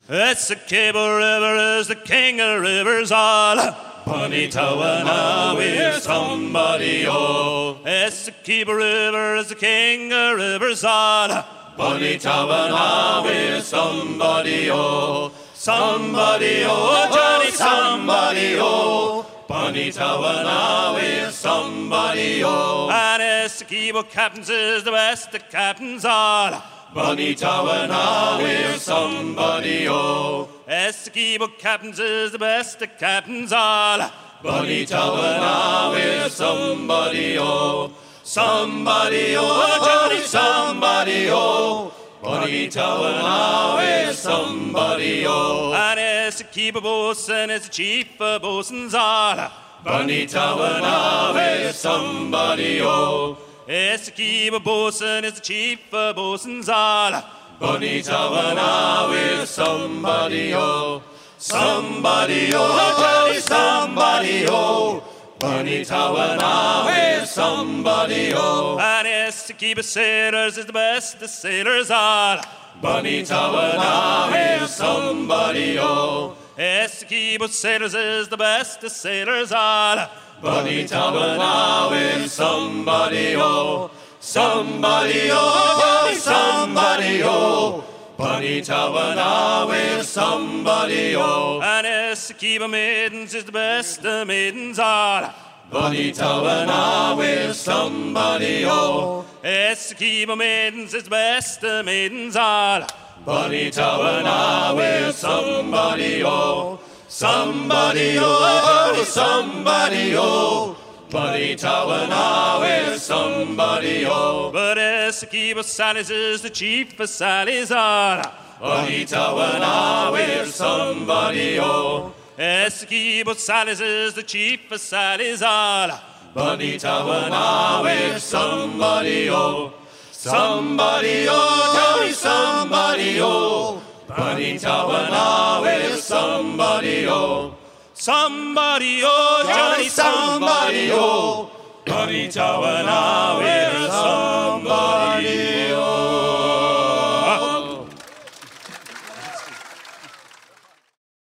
It's the Cable River is the king of rivers all. Bunny Tawana with somebody, oh. It's the Cable River is the king of rivers all. Bunny Tawana with somebody, oh. Somebody, oh, Johnny, somebody, oh. Bunny Tawana with somebody, oh. And it's the Cable captains is the best of captains all. Bunny Tawana with somebody, oh. Esquibo captains is the best of captains all. Bunny Tawana with somebody, oh. Somebody, oh, Johnny, somebody, oh. Bunny Tawana with somebody, oh. And Esquibo bosun is the chief of bosuns all. Bunny Tawana with somebody, oh. Esquibo bosun is the chief of bosuns all. Bunny Tawana with somebody, oh. Somebody, oh, Johnny, somebody, oh. Bunny Tawana with somebody, oh. And Esquibo sailors is the best of sailors all. Bunny Tawana with somebody, oh. Esquibo sailors is the best of sailors all. Bunny Tawana with somebody, oh. Somebody, oh, Bunny, somebody, oh. Bunny Tawana with somebody, oh. And Esquibo maidens is the best of maidens all. Bunny Tawana with somebody, oh. Esquibo maidens is the best of maidens all. Bunny Tawana with somebody, oh. Somebody, oh, somebody, oh. Bunny Tawana with somebody, oh. But Esquibo Sallies is the chief of Sallies all. Bunny Tawana with somebody, oh. Esquibo Sallies is the chief of Sallies all. Bunny Tawana with somebody, oh. Somebody, oh, Johnny, somebody, oh. Bunny Tawana with somebody, oh. Somebody, oh, Johnny, somebody, oh. Bunny Tawana with